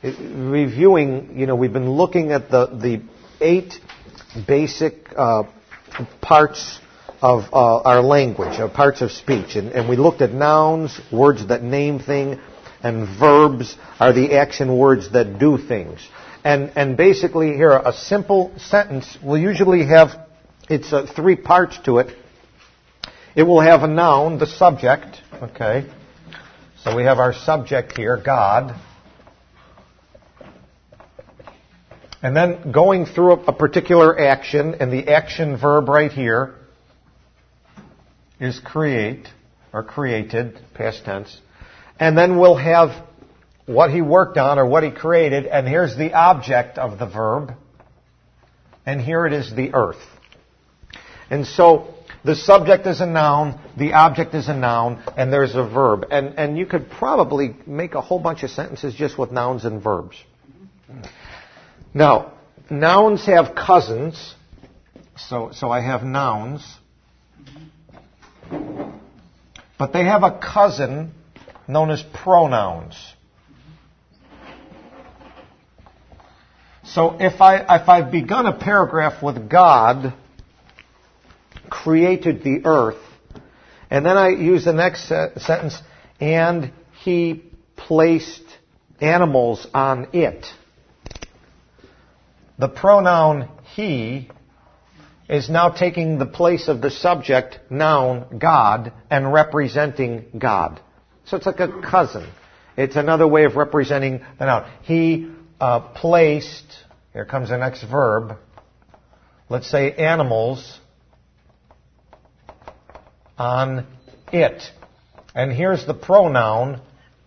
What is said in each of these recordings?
reviewing, we've been looking at the 8 basic parts of our language, parts of speech. And we looked at nouns, words that name things, and verbs are the action words that do things. And basically here, a simple sentence will usually have, it's 3 parts to it. It will have a noun, the subject, okay? So we have our subject here, God. And then going through a particular action, and the action verb right here is create, or created, past tense. And then we'll have what he worked on or what he created, and here's the object of the verb, and here it is the earth. And so the subject is a noun, the object is a noun, and there's a verb. And you could probably make a whole bunch of sentences just with nouns and verbs. Now, nouns have cousins, so I have nouns, but they have a cousin known as pronouns. So if I've begun a paragraph with God created the earth, and then I use the next sentence, and he placed animals on it. The pronoun he is now taking the place of the subject, noun, God, and representing God. So it's like a cousin. It's another way of representing the noun. He placed, here comes the next verb, let's say animals on it. And here's the pronoun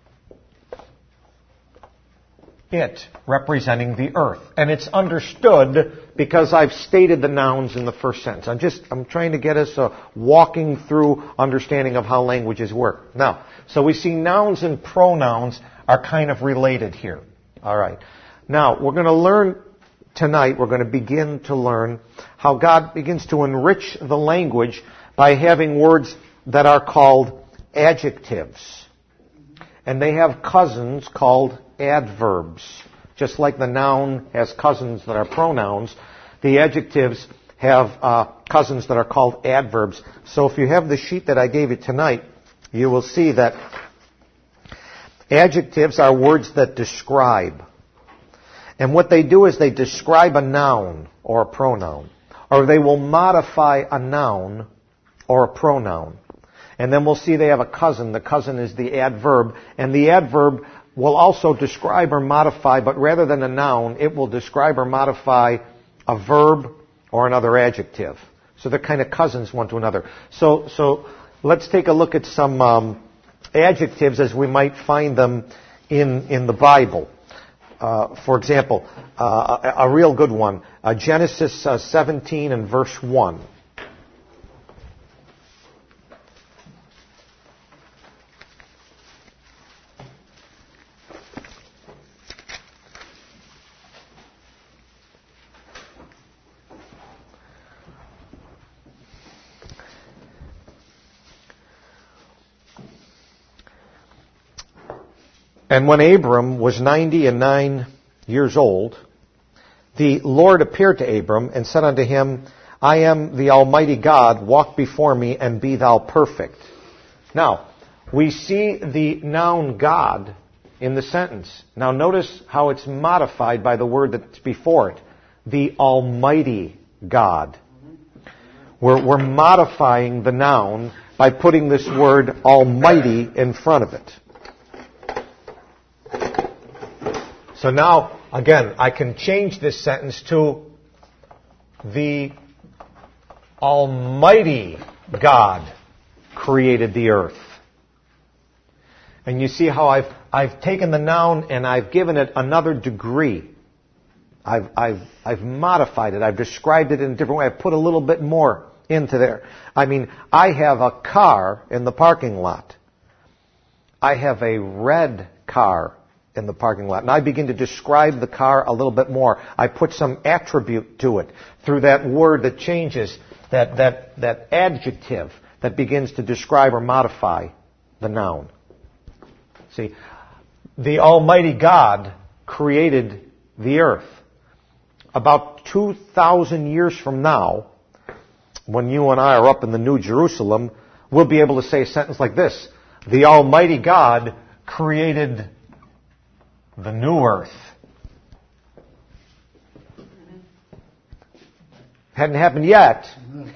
it, representing the earth. And it's understood because I've stated the nouns in the first sentence. I'm trying to get us walking through understanding of how languages work. Now, so we see nouns and pronouns are kind of related here. All right. Now, we're going to learn tonight, we're going to begin to learn how God begins to enrich the language by having words that are called adjectives. And they have cousins called adverbs. Just like the noun has cousins that are pronouns, the adjectives have cousins that are called adverbs. So if you have the sheet that I gave you tonight, you will see that adjectives are words that describe. And what they do is they describe a noun or a pronoun. Or they will modify a noun or a pronoun. And then we'll see they have a cousin. The cousin is the adverb. And the adverb will also describe or modify, but rather than a noun, it will describe or modify a verb or another adjective. So they're kind of cousins one to another. So let's take a look at some adjectives as we might find them in the Bible. For example, a real good one, Genesis 17 and verse 1. And when Abram was 99 years old, the Lord appeared to Abram and said unto him, I am the Almighty God, walk before me and be thou perfect. Now, we see the noun God in the sentence. Now notice how it's modified by the word that's before it. The Almighty God. We're modifying the noun by putting this word Almighty in front of it. So now, again, I can change this sentence to the Almighty God created the earth. And you see how I've taken the noun and I've given it another degree. I've modified it. I've described it in a different way. I've put a little bit more into there. I mean, I have a car in the parking lot. I have a red car in the parking lot. And I begin to describe the car a little bit more. I put some attribute to it through that word that changes, that adjective that begins to describe or modify the noun. See, the Almighty God created the earth. About 2,000 years from now, when you and I are up in the New Jerusalem, we'll be able to say a sentence like this: the Almighty God created the new earth. Hadn't happened yet.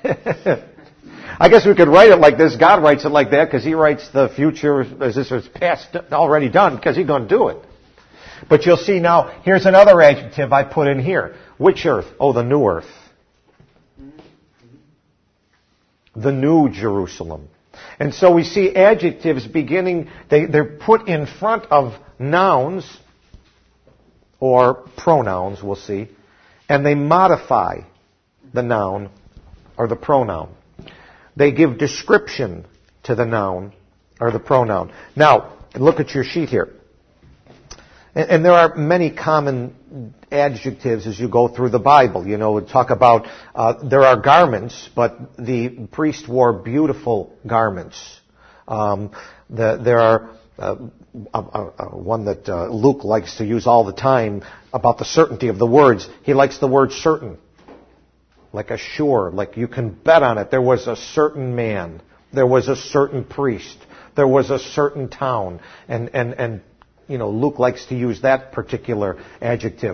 I guess we could write it like this. God writes it like that because He writes the future as if it's past, already done, because He's going to do it. But you'll see now, here's another adjective I put in here. Which earth? Oh, the new earth. The new Jerusalem. And so we see adjectives beginning, they're put in front of nouns or pronouns, we'll see, and they modify the noun or the pronoun. They give description to the noun or the pronoun. Now, look at your sheet here. And there are many common adjectives as you go through the Bible. You know, we talk about, there are garments, but the priest wore beautiful garments. There are one that Luke likes to use all the time about the certainty of the words. He likes the word certain, like assure, like you can bet on it. There was a certain man. There was a certain priest. There was a certain town. And you know, Luke likes to use that particular adjective.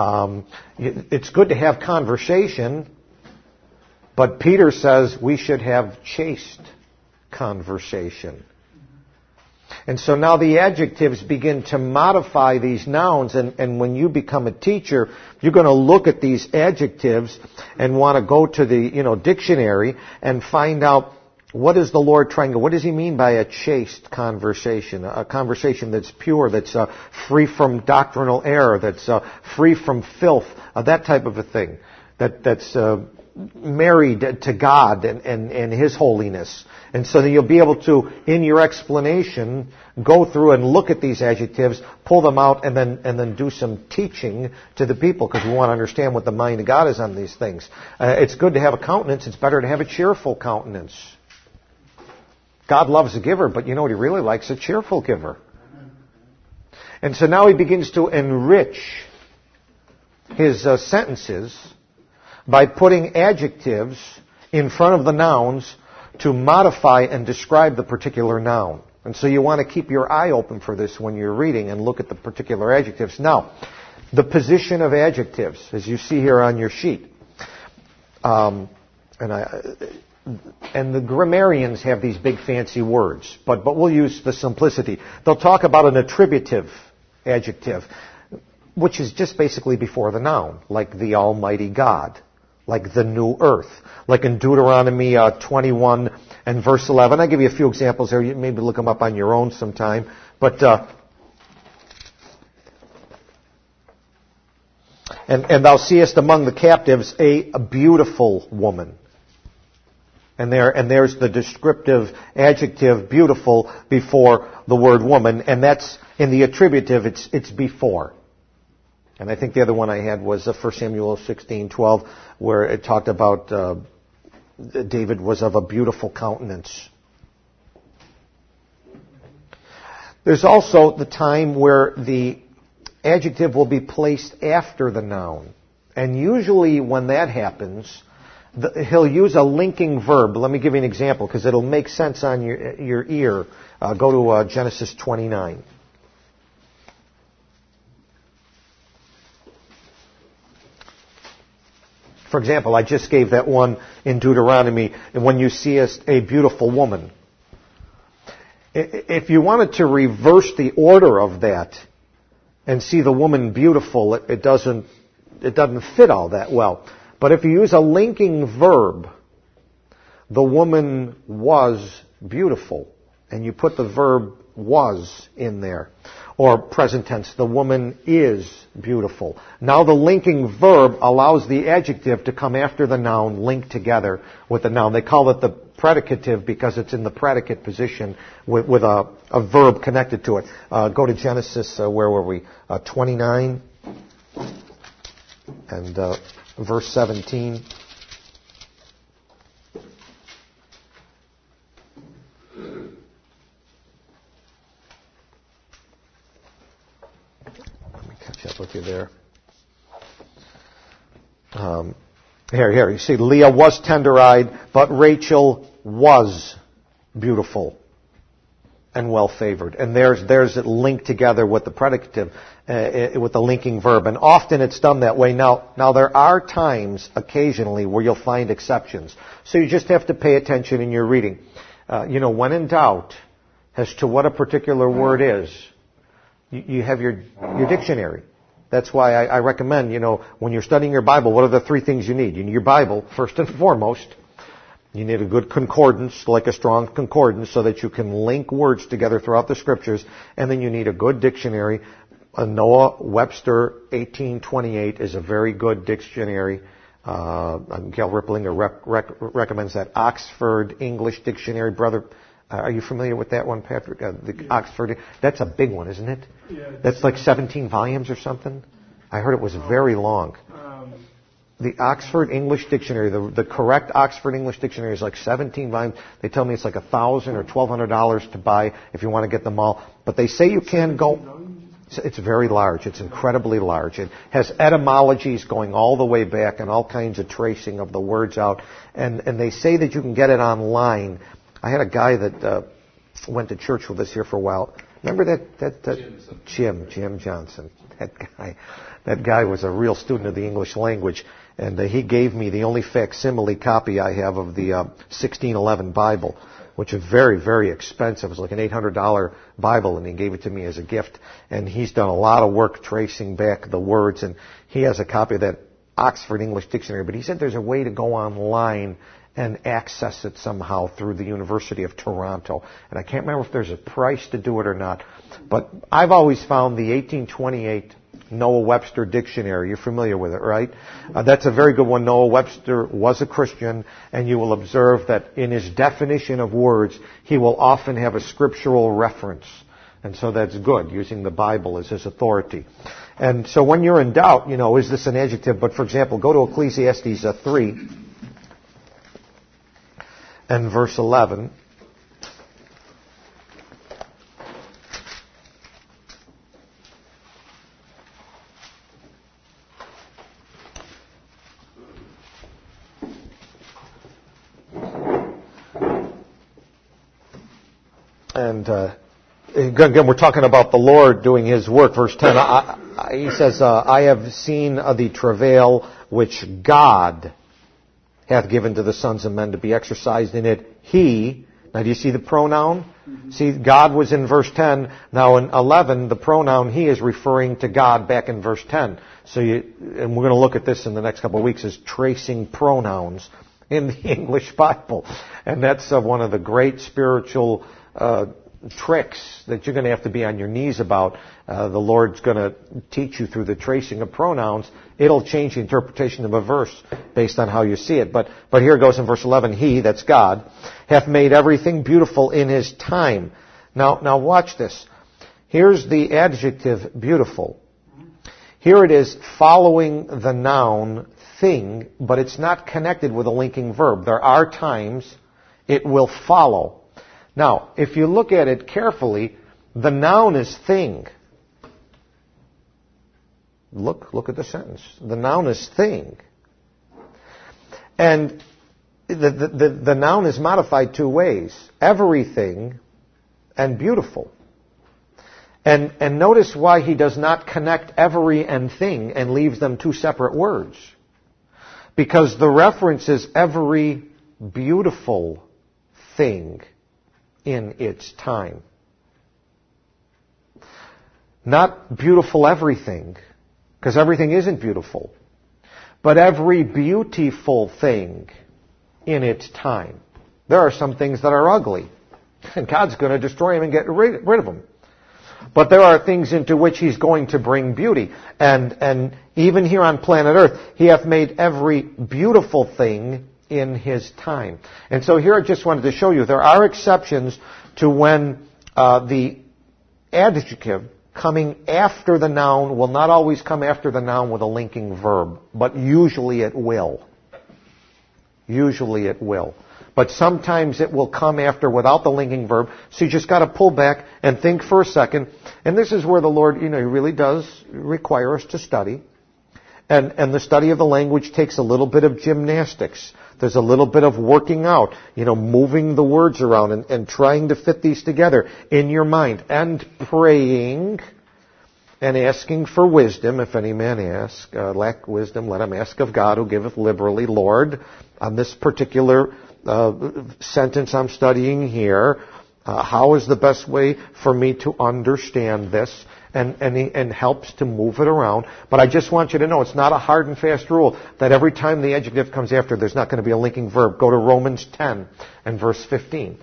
It's good to have conversation, but Peter says we should have chaste conversation. And so now the adjectives begin to modify these nouns, and when you become a teacher, you're going to look at these adjectives and want to go to the, dictionary and find out what is the Lord trying to, what does He mean by a chaste conversation? A conversation that's pure, that's free from doctrinal error, that's free from filth, that type of a thing, that's married to God and His holiness. And so then you'll be able to, in your explanation, go through and look at these adjectives, pull them out, and then do some teaching to the people, because we want to understand what the mind of God is on these things. It's good to have a countenance. It's better to have a cheerful countenance. God loves a giver, but you know what He really likes? A cheerful giver. And so now He begins to enrich His sentences by putting adjectives in front of the nouns to modify and describe the particular noun. And so you want to keep your eye open for this when you're reading and look at the particular adjectives. Now, the position of adjectives, as you see here on your sheet. And the grammarians have these big fancy words, but we'll use the simplicity. They'll talk about an attributive adjective, which is just basically before the noun, like the Almighty God, like the new earth, like in Deuteronomy 21 and verse 11. I'll give you a few examples there. You maybe look them up on your own sometime. But and thou seest among the captives a beautiful woman. And there's the descriptive adjective beautiful before the word woman, and that's in the attributive, it's before. And I think the other one I had was 1 Samuel 16:12, where it talked about David was of a beautiful countenance. There's also the time where the adjective will be placed after the noun. And usually when that happens, he'll use a linking verb. Let me give you an example because it'll make sense on your ear. Go to Genesis 29. For example, I just gave that one in Deuteronomy, and when you see a beautiful woman. If you wanted to reverse the order of that and see the woman beautiful, it doesn't fit all that well. But if you use a linking verb, the woman was beautiful, and you put the verb was in there. Or present tense, the woman is beautiful. Now the linking verb allows the adjective to come after the noun, linked together with the noun. They call it the predicative because it's in the predicate position with a verb connected to it. Go to Genesis, where were we? 29 and verse 17. Let me catch catch up with you there. Here. You see, Leah was tender-eyed, but Rachel was beautiful and well-favored. And there's it linked together with the predicative, with the linking verb. And often it's done that way. Now there are times, occasionally, where you'll find exceptions. So you just have to pay attention in your reading. When in doubt as to what a particular word is, you have your dictionary. That's why I recommend, when you're studying your Bible, what are the 3 things you need? You need your Bible, first and foremost. You need a good concordance, like a strong concordance, so that you can link words together throughout the Scriptures. And then you need a good dictionary. A Noah Webster 1828 is a very good dictionary. Gail Ripplinger recommends that Oxford English Dictionary. Brother, are you familiar with that one, Patrick? The Oxford. That's a big one, isn't it? Yeah. That's like 17 volumes or something. I heard it was very long. The Oxford English Dictionary, the correct Oxford English Dictionary is like 17 volumes. They tell me it's like $1,000 or $1,200 to buy if you want to get them all. But they say you can go. It's very large. It's incredibly large. It has etymologies going all the way back and all kinds of tracing of the words out. And they say that you can get it online. I had a guy that went to church with us here for a while. Remember that Jim Johnson? That guy was a real student of the English language, and he gave me the only facsimile copy I have of the 1611 Bible, which is very, very expensive. It was like an $800 Bible, and he gave it to me as a gift. And he's done a lot of work tracing back the words, and he has a copy of that Oxford English Dictionary. But he said there's a way to go online and access it somehow through the University of Toronto. And I can't remember if there's a price to do it or not. But I've always found the 1828 Noah Webster Dictionary. You're familiar with it, right? That's a very good one. Noah Webster was a Christian, and you will observe that in his definition of words, he will often have a scriptural reference. And so that's good, using the Bible as his authority. And so when you're in doubt, is this an adjective? But for example, go to Ecclesiastes 3 and verse 11. And again, we're talking about the Lord doing His work. Verse 10, he says, I have seen the travail which God hath given to the sons of men to be exercised in it. He, now do you see the pronoun? Mm-hmm. See, God was in verse 10. Now in 11, the pronoun He is referring to God back in verse 10. And we're going to look at this in the next couple of weeks, as tracing pronouns in the English Bible. And that's one of the great spiritual tricks that you're going to have to be on your knees about. The Lord's going to teach you through the tracing of pronouns. It'll change the interpretation of a verse based on how you see it. But here it goes in verse 11. He, that's God, hath made everything beautiful in His time. Now watch this. Here's the adjective beautiful. Here it is following the noun thing, but it's not connected with a linking verb. There are times it will follow. Now, if you look at it carefully, the noun is thing. Look at the sentence. The noun is thing. And the noun is modified 2 ways. Everything and beautiful. And notice why he does not connect every and thing and leaves them 2 separate words. Because the reference is every beautiful thing in its time. Not beautiful everything, because everything isn't beautiful, but every beautiful thing in its time. There are some things that are ugly, and God's going to destroy them and get rid of them. But there are things into which He's going to bring beauty. And even here on planet Earth, He hath made every beautiful thing in His time. And so here I just wanted to show you there are exceptions to when the adjective coming after the noun will not always come after the noun with a linking verb, but usually it will. Usually it will. but sometimes it will come after without the linking verb. So you just got to pull back and think for a second. And this is where the Lord, He really does require us to study. And the study of the language takes a little bit of gymnastics. There's a little bit of working out, moving the words around and trying to fit these together in your mind. And praying and asking for wisdom. If any man lack wisdom, let him ask of God who giveth liberally. Lord, on this particular sentence I'm studying here, how is the best way for me to understand this? And helps to move it around. But I just want you to know it's not a hard and fast rule that every time the adjective comes after, there's not going to be a linking verb. Go to Romans 10 and verse 15.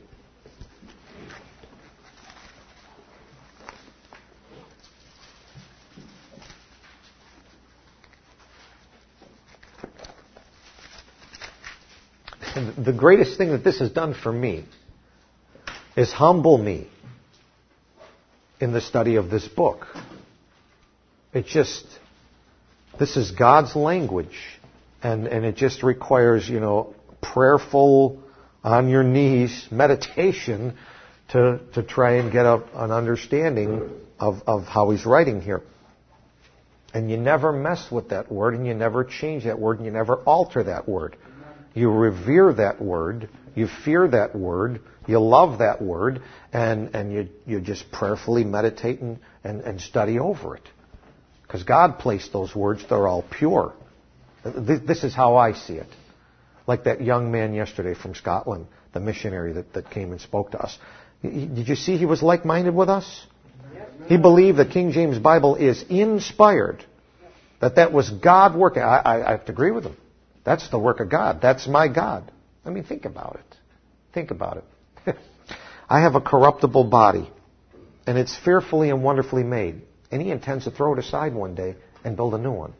And the greatest thing that this has done for me is humble me in the study of this book. This is God's language. And it just requires, prayerful, on your knees meditation to try and get an understanding of how He's writing here. And you never mess with that word, and you never change that word, and you never alter that word. You revere that word, you fear that word, you love that word, and you just prayerfully meditate and study over it. Because God placed those words, they're all pure. This is how I see it. Like that young man yesterday from Scotland, the missionary that came and spoke to us. Did you see he was like-minded with us? He believed the King James Bible is inspired. That was God working. I have to agree with him. That's the work of God. That's my God. I mean, think about it. Think about it. I have a corruptible body, and it's fearfully and wonderfully made. And He intends to throw it aside one day and build a new one.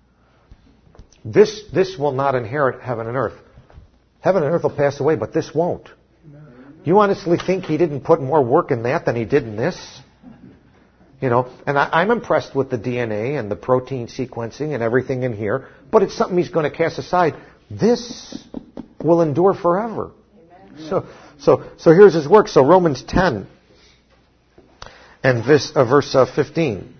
This will not inherit heaven and earth. Heaven and earth will pass away, but this won't. You honestly think He didn't put more work in that than He did in this? And I'm impressed with the DNA and the protein sequencing and everything in here, but it's something He's going to cast aside. This will endure forever. So here's His work. So Romans 10 and verse 15.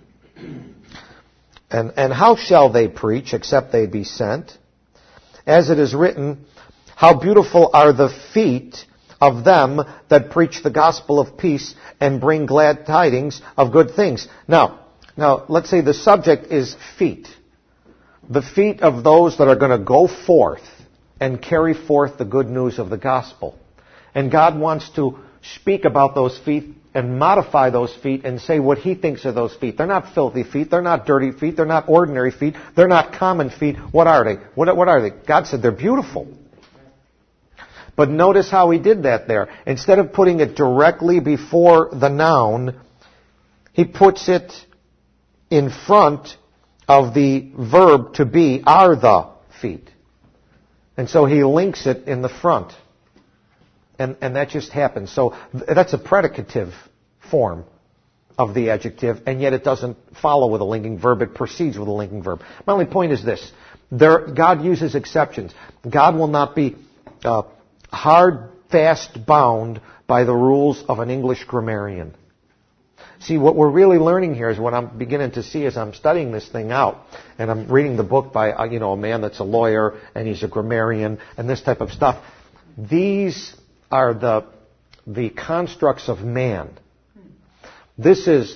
And how shall they preach except they be sent? As it is written, how beautiful are the feet of them that preach the gospel of peace and bring glad tidings of good things. Now, let's say the subject is feet. The feet of those that are going to go forth and carry forth the good news of the gospel. And God wants to speak about those feet and modify those feet and say what He thinks of those feet. They're not filthy feet. They're not dirty feet. They're not ordinary feet. They're not common feet. What are they? What are they? God said they're beautiful. But notice how He did that there. Instead of putting it directly before the noun, He puts it in front of the verb to be, are the feet. And so He links it in the front. And that just happens. So that's a predicative form of the adjective, and yet it doesn't follow with a linking verb. It proceeds with a linking verb. My only point is this. God uses exceptions. God will not be hard, fast bound by the rules of an English grammarian. See, what we're really learning here is what I'm beginning to see as I'm studying this thing out, and I'm reading the book by a man that's a lawyer, and he's a grammarian, and this type of stuff. These are the constructs of man. This is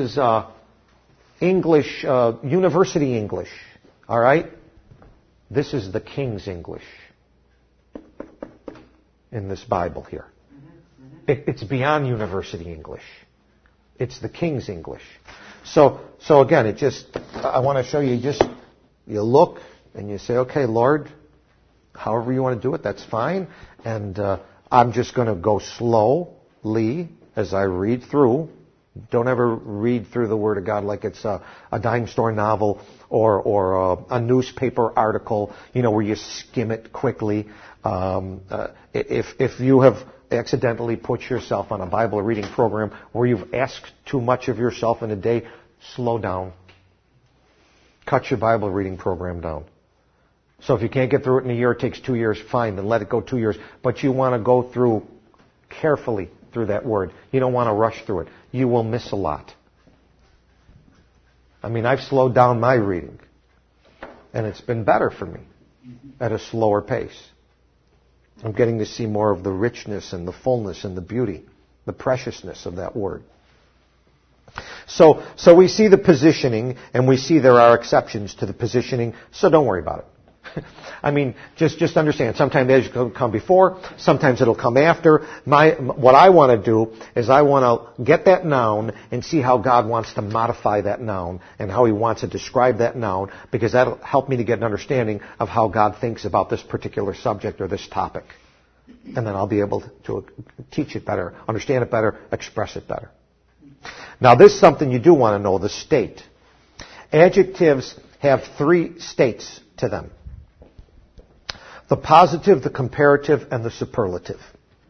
English, university English. All right? This is the King's English in this Bible here. It's beyond university English. It's the King's English. So again, I want to show you, you look and you say, okay, Lord, however you want to do it, that's fine. And I'm just going to go slowly as I read through. Don't ever read through the Word of God like it's a dime store novel or a newspaper article, where you skim it quickly. If you have accidentally put yourself on a Bible reading program where you've asked too much of yourself in a day, slow down. Cut your Bible reading program down. So if you can't get through it in a year, it takes 2 years, fine, then let it go 2 years. But you want to go through carefully through that word. You don't want to rush through it. You will miss a lot. I mean, I've slowed down my reading, and it's been better for me at a slower pace. I'm getting to see more of the richness and the fullness and the beauty, the preciousness of that word. So we see the positioning, and we see there are exceptions to the positioning, so don't worry about it. I mean, just understand, sometimes it'll come before, sometimes it'll come after. What I want to do is I want to get that noun and see how God wants to modify that noun and how He wants to describe that noun, because that'll help me to get an understanding of how God thinks about this particular subject or this topic. And then I'll be able to teach it better, understand it better, express it better. Now, this is something you do want to know, the state. Adjectives have 3 states to them: the positive, the comparative, and the superlative.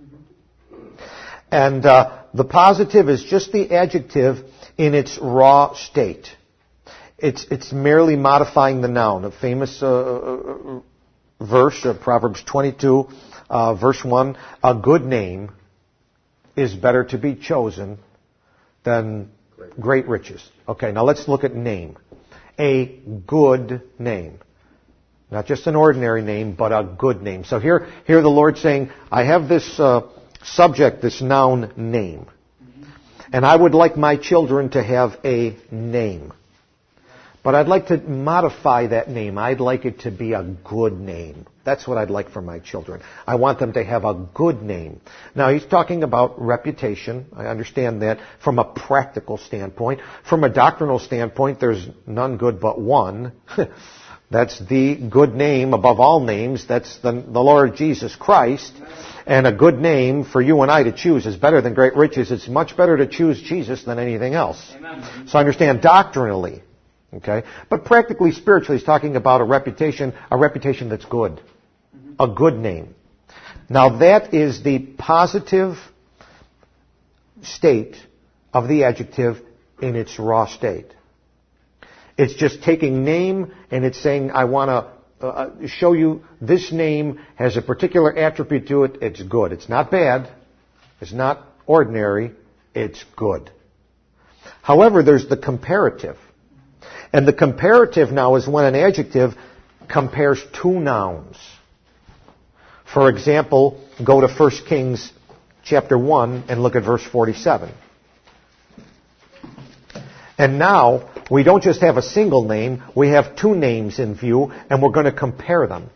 And the positive is just the adjective in its raw state. It's merely modifying the noun. A famous verse of Proverbs 22, verse 1, a good name is better to be chosen than great riches. Okay, now let's look at name. A good name. Not just an ordinary name, but a good name. So here the Lord's saying, I have this subject, this noun, name. And I would like my children to have a name. But I'd like to modify that name. I'd like it to be a good name. That's what I'd like for my children. I want them to have a good name. Now, he's talking about reputation. I understand that from a practical standpoint. From a doctrinal standpoint, there's none good but one. That's the good name above all names. That's the Lord Jesus Christ. And a good name for you and I to choose is better than great riches. It's much better to choose Jesus than anything else. Amen. So I understand doctrinally. Okay? But practically, spiritually, he's talking about a reputation that's good. A good name. Now that is the positive state of the adjective in its raw state. It's just taking name and it's saying, I want to show you this name has a particular attribute to it. It's good. It's not bad. It's not ordinary. It's good. However, there's the comparative. And the comparative now is when an adjective compares 2 nouns. For example, go to 1 Kings chapter 1 and look at verse 47. And now, we don't just have a single name, we have 2 names in view, and we're going to compare them.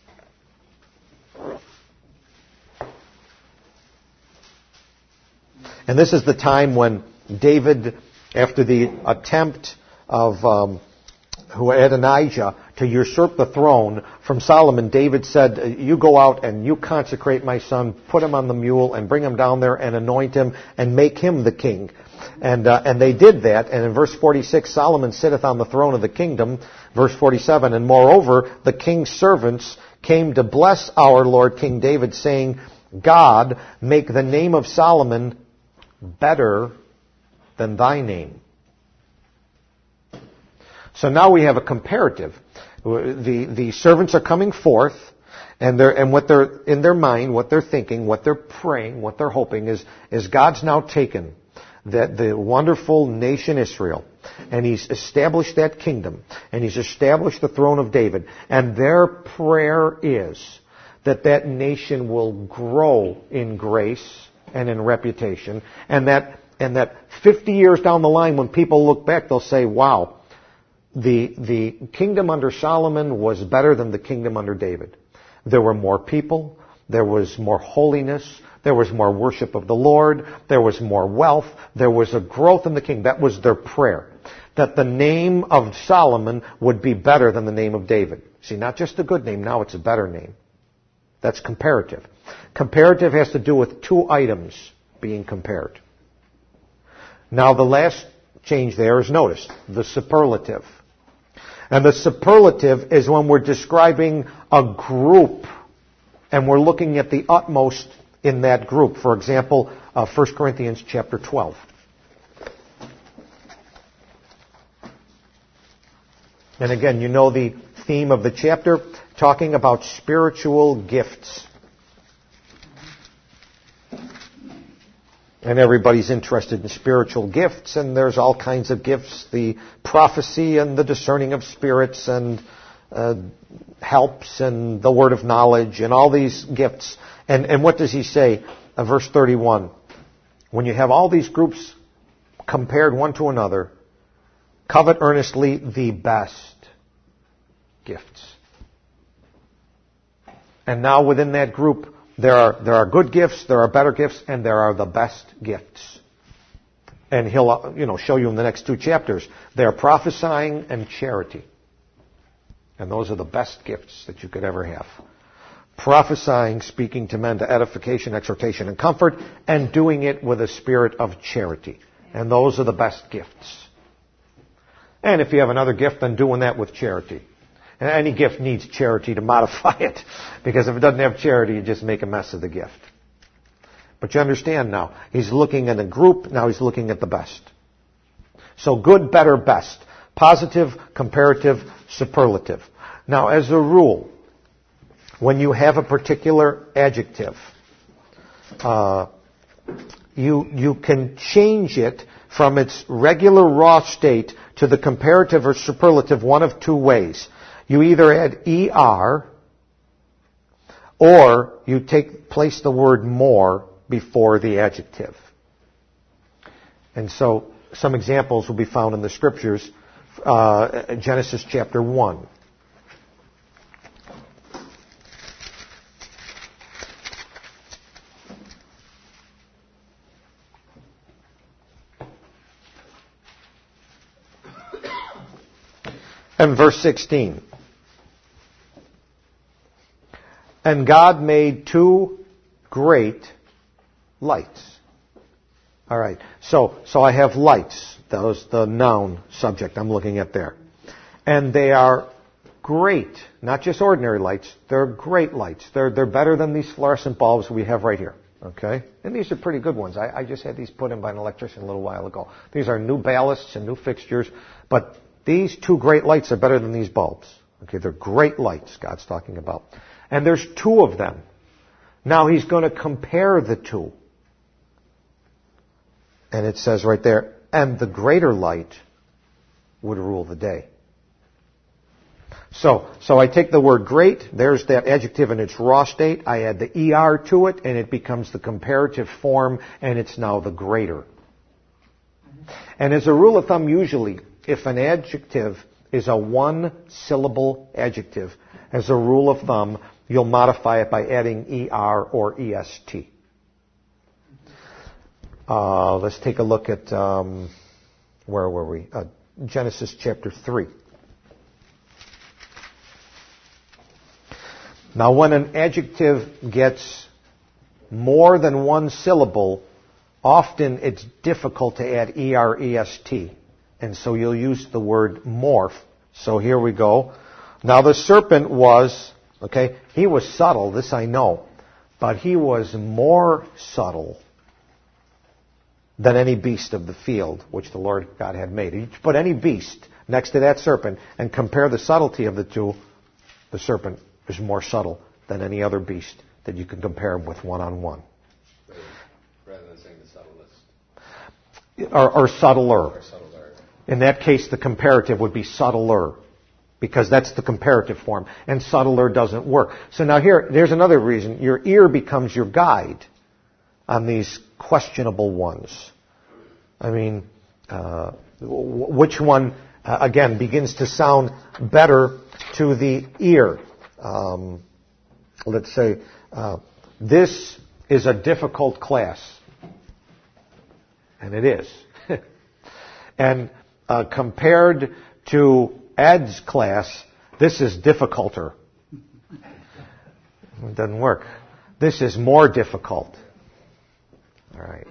And this is the time when David, after the attempt of Adonijah to usurp the throne from Solomon, David said, you go out and you consecrate my son, put him on the mule and bring him down there and anoint him and make him the king. And they did that. And in verse 46, Solomon sitteth on the throne of the kingdom. Verse 47, and moreover, the king's servants came to bless our Lord King David, saying, God, make the name of Solomon better than thy name. So now we have a comparative. The servants are coming forth, and what they're in their mind, what they're thinking, what they're praying, what they're hoping is God's now taken that the wonderful nation Israel, and He's established that kingdom, and He's established the throne of David, and their prayer is that that nation will grow in grace and in reputation, and that 50 years down the line, when people look back, they'll say, wow, the kingdom under Solomon was better than the kingdom under David. There were more people, there was more holiness, there was more worship of the Lord, there was more wealth, there was a growth in the king. That was their prayer. That the name of Solomon would be better than the name of David. See, not just a good name, now it's a better name. That's comparative. Comparative has to do with 2 items being compared. Now the last change there is, notice, the superlative. And the superlative is when we're describing a group and we're looking at the utmost in that group. For example, 1 Corinthians chapter 12. And again, you know the theme of the chapter, talking about spiritual gifts. And everybody's interested in spiritual gifts, and there's all kinds of gifts, the prophecy and the discerning of spirits and helps and the word of knowledge and all these gifts. And what does he say? Verse 31. When you have all these groups compared one to another, covet earnestly the best gifts. And now within that group, there are good gifts, there are better gifts, and there are the best gifts. And he'll, show you in the next 2 chapters. They're prophesying and charity. And those are the best gifts that you could ever have. Prophesying, speaking to men to edification, exhortation, and comfort, and doing it with a spirit of charity. And those are the best gifts. And if you have another gift, then doing that with charity. And any gift needs charity to modify it. Because if it doesn't have charity, you just make a mess of the gift. But you understand now, he's looking at a group, now he's looking at the best. So good, better, best. Positive, comparative, superlative. Now, as a rule, when you have a particular adjective, you can change it from its regular raw state to the comparative or superlative one of 2 ways. You either add ER, or you place the word more before the adjective. And so some examples will be found in the scriptures, Genesis chapter 1. And verse 16. And God made 2 great lights. All right. So I have lights. That was the noun subject I'm looking at there. And they are great. Not just ordinary lights. They're great lights. They're better than these fluorescent bulbs we have right here. Okay? And these are pretty good ones. I just had these put in by an electrician a little while ago. These are new ballasts and new fixtures. But these 2 great lights are better than these bulbs. Okay? They're great lights God's talking about. And there's 2 of them. Now he's going to compare the 2. And it says right there, and the greater light would rule the day. So I take the word great, there's that adjective in its raw state, I add the ER to it, and it becomes the comparative form, and it's now the greater. And as a rule of thumb, usually, if an adjective is a 1-syllable adjective, as a rule of thumb, you'll modify it by adding ER or EST. Let's take a look at, where were we? Genesis chapter 3. Now, when an adjective gets more than 1 syllable, often it's difficult to add ER, EST. And so you'll use the word morph. So here we go. Now the serpent was, he was subtle, this I know, but he was more subtle than any beast of the field which the Lord God had made. You put any beast next to that serpent and compare the subtlety of the 2, the serpent is more subtle than any other beast that you can compare with one-on-one. Rather than saying the subtlest. Or subtler. Or subtler. In that case, the comparative would be subtler, because that's the comparative form, and subtler doesn't work. So now there's another reason. Your ear becomes your guide on these questionable ones. I mean, which one, again, begins to sound better to the ear? Let's say, this is a difficult class. And it is. And compared to Ed's class, this is difficulter. It doesn't work. This is more difficult. All right.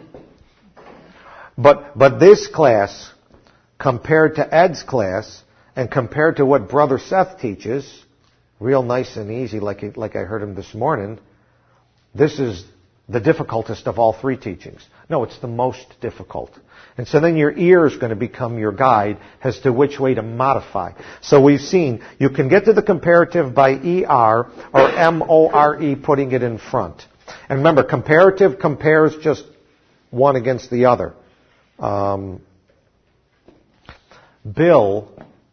But this class, compared to Ed's class, and compared to what Brother Seth teaches, real nice and easy, like I heard him this morning, this is the difficultest of all 3 teachings. No, it's the most difficult. And so then your ear is going to become your guide as to which way to modify. So we've seen you can get to the comparative by ER or MORE, putting it in front. And remember, comparative compares just one against the other. Bill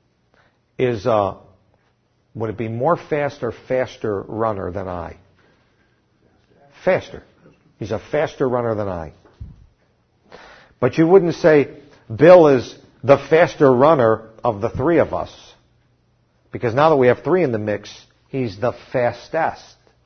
is would it be more fast or faster runner than I? Faster. He's a faster runner than I. But you wouldn't say Bill is the faster runner of the three of us. Because now that we have three in the mix, he's the fastest.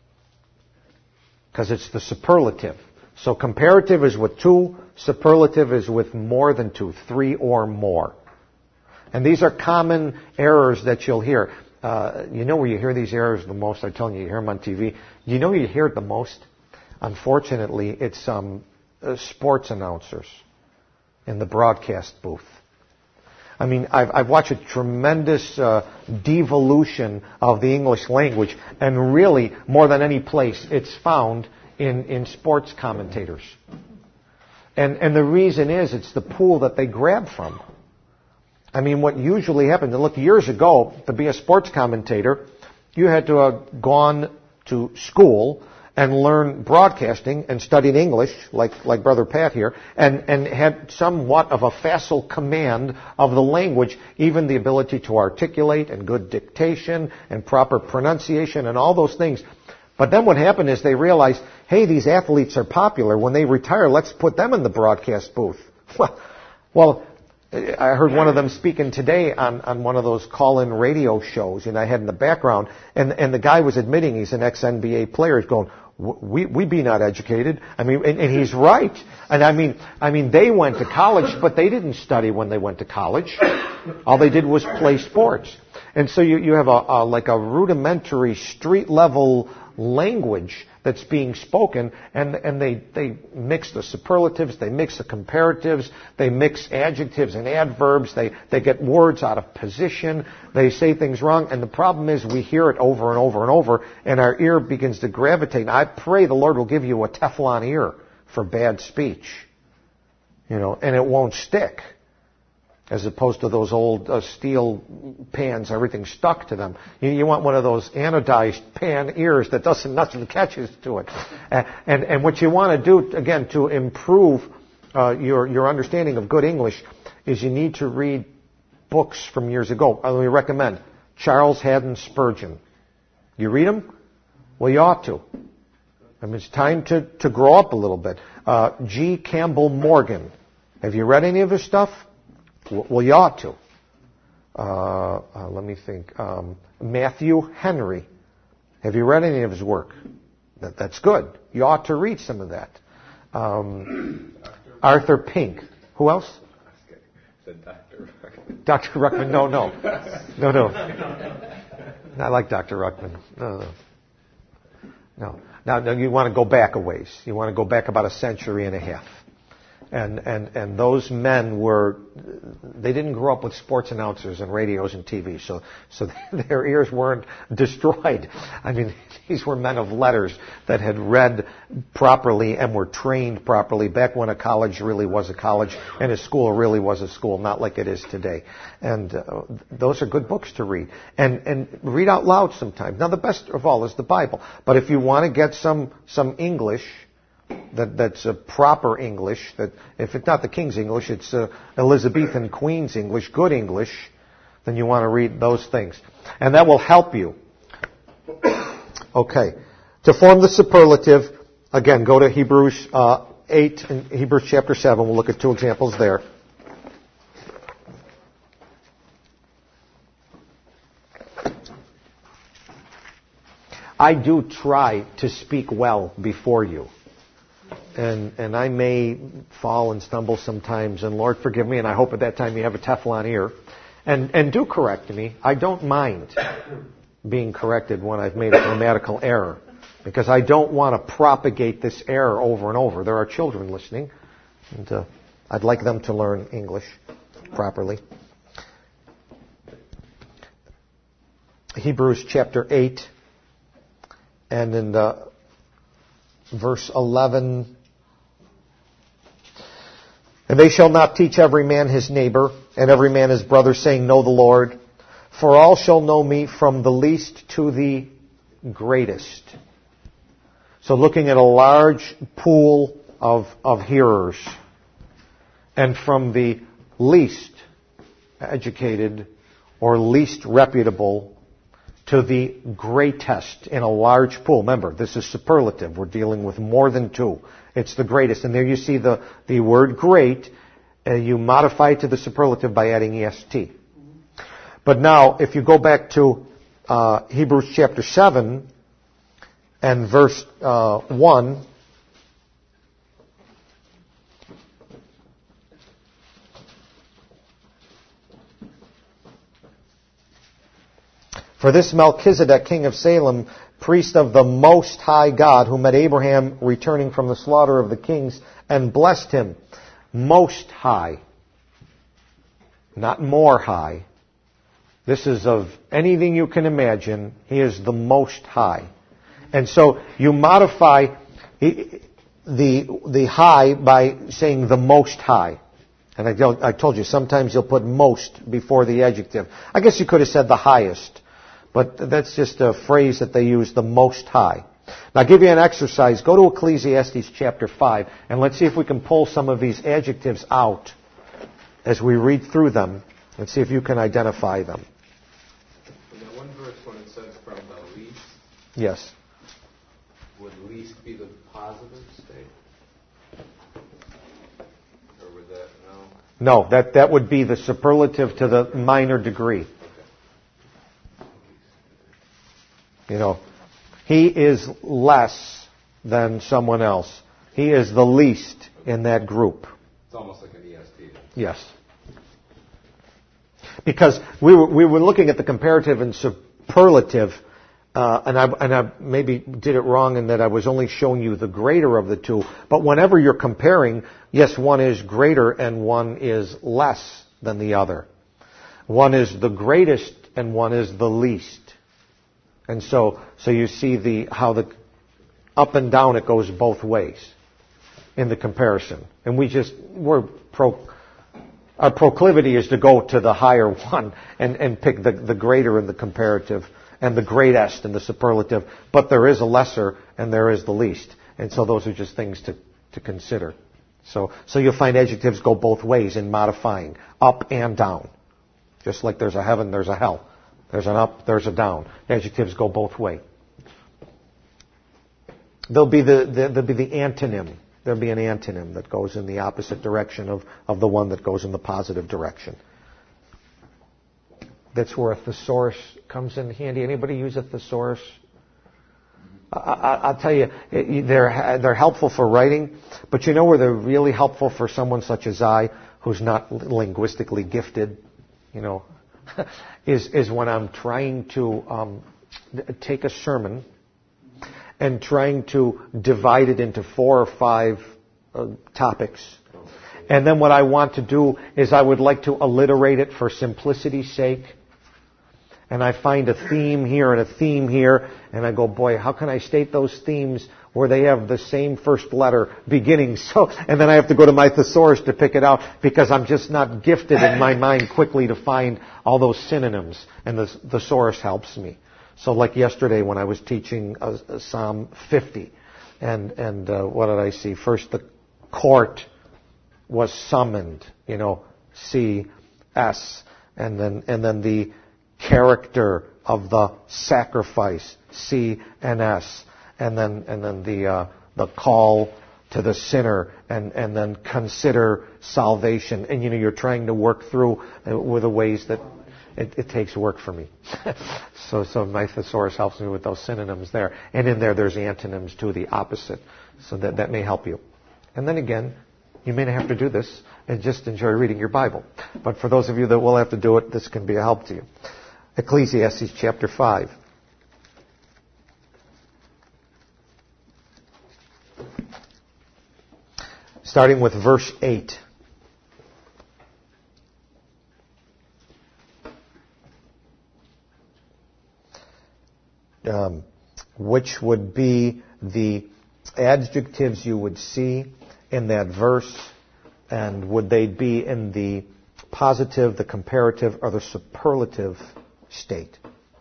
Because it's the superlative. So comparative is with two, superlative is with more than two, three or more. And these are common errors that you'll hear. You know where you hear these errors the most? I'm telling you, you hear them on TV. You know where you hear it the most? Unfortunately, it's sports announcers in the broadcast booth. I mean, I've watched a tremendous devolution of the English language, and really, more than any place, it's found in sports commentators. And the reason is, it's the pool that they grab from. I mean, what usually happens, and look, years ago, to be a sports commentator, you had to have gone to school and learn broadcasting and studied English, like Brother Pat here, and had somewhat of a facile command of the language, even the ability to articulate and good dictation and proper pronunciation and all those things. But then what happened is they realized, hey, these athletes are popular. When they retire, let's put them in the broadcast booth. Well, I heard one of them speaking today on one of those call-in radio shows, and I had in the background, and the guy was admitting he's an ex-NBA player. He's going, we be not educated. I mean, and he's right. And I mean, they went to college, but they didn't study when they went to college. All they did was play sports. And so you have like a rudimentary street level language that's being spoken, and they mix the superlatives, they mix the comparatives, they mix adjectives and adverbs, they get words out of position, they say things wrong, and the problem is we hear it over and over and over, and our ear begins to gravitate. And I pray the Lord will give you a Teflon ear for bad speech, and it won't stick. As opposed to those old steel pans, everything stuck to them. You want one of those anodized pan ears that nothing catches to it. And what you want to do, again, to improve your understanding of good English, is you need to read books from years ago. Let me recommend Charles Haddon Spurgeon. You read them? Well, you ought to. I mean, it's time to grow up a little bit. G. Campbell Morgan. Have you read any of his stuff? Well, you ought to. Let me think. Matthew Henry. Have you read any of his work? That's good. You ought to read some of that. Arthur Pink. Who else? Dr. Ruckman. Dr. Ruckman. No. I like Dr. Ruckman. No. Now you want to go back a ways. You want to go back about a century and a half. And those men they didn't grow up with sports announcers and radios and TV, so their ears weren't destroyed. I mean, these were men of letters that had read properly and were trained properly back when a college really was a college and a school really was a school, not like it is today. And those are good books to read. And read out loud sometimes. Now, the best of all is the Bible. But if you want to get some English, that's a proper English, that if it's not the King's English, it's Elizabethan Queen's English, good English, then you want to read those things. And that will help you. Okay. To form the superlative, again, go to Hebrews 8 and Hebrews chapter 7. We'll look at two examples there. I do try to speak well before you. And I may fall and stumble sometimes, and Lord forgive me, and I hope at that time you have a Teflon ear. And do correct me. I don't mind being corrected when I've made a grammatical error, because I don't want to propagate this error over and over. There are children listening, and I'd like them to learn English properly. Hebrews chapter 8, and in verse 11 And they shall not teach every man his neighbor, and every man his brother, saying, Know the Lord. For all shall know me, from the least to the greatest. So looking at a large pool of hearers, and from the least educated or least reputable to the greatest in a large pool. Remember, this is superlative. We're dealing with more than two. It's the greatest. And there you see the word great. You modify it to the superlative by adding est. But now, if you go back to Hebrews chapter 7 and verse 1, for this Melchizedek, king of Salem, priest of the Most High God, who met Abraham returning from the slaughter of the kings and blessed him. Most High. Not more high. This is of anything you can imagine. He is the Most High. And so you modify the high by saying the Most High. And I told you, sometimes you'll put most before the adjective. I guess you could have said the highest. But that's just a phrase that they use, the Most High. Now I'll give you an exercise. Go to Ecclesiastes chapter 5, and let's see if we can pull some of these adjectives out as we read through them. Let's see if you can identify them. In that one verse when it says from the least, Yes. would least be the positive state? Or would that, no? No, that would be the superlative to the minor degree. You know, he is less than someone else. He is the least in that group. It's almost like an EST. Yes. Because we were looking at the comparative and superlative, and I maybe did it wrong in that I was only showing you the greater of the two. But whenever you're comparing, yes, one is greater and one is less than the other. One is the greatest and one is the least. And so you see how the up and down it goes both ways in the comparison. And our proclivity is to go to the higher one and pick the greater in the comparative and the greatest in the superlative. But there is a lesser and there is the least. And so those are just things to consider. So you'll find adjectives go both ways in modifying, up and down. Just like there's a heaven, there's a hell. There's an up, there's a down. Adjectives go both ways. There'll be the antonym. There'll be an antonym that goes in the opposite direction of the one that goes in the positive direction. That's where a thesaurus comes in handy. Anybody use a thesaurus? I'll tell you, they're helpful for writing, but you know where they're really helpful for someone such as I, who's not linguistically gifted, you know, is when I'm trying to take a sermon and trying to divide it into 4 or 5 topics. And then what I want to do is I would like to alliterate it for simplicity's sake. And I find a theme here and a theme here, and I go, boy, how can I state those themes where they have the same first letter beginning? And then I have to go to my thesaurus to pick it out because I'm just not gifted in my mind quickly to find all those synonyms, and the thesaurus helps me. So like yesterday when I was teaching Psalm 50, and what did I see? First, the court was summoned, you know, C-S, and then the character of the sacrifice, C and S, and then the call to the sinner, and then consider salvation. And you know, you're trying to work through with the ways that it takes work for me. So my thesaurus helps me with those synonyms there, and in there's antonyms too, the opposite. So that may help you. And then again, you may not have to do this and just enjoy reading your Bible. But for those of you that will have to do it, this can be a help to you. Ecclesiastes chapter 5. Starting with verse 8. Which would be the adjectives you would see in that verse And would they be in the positive, the comparative, or the superlative state?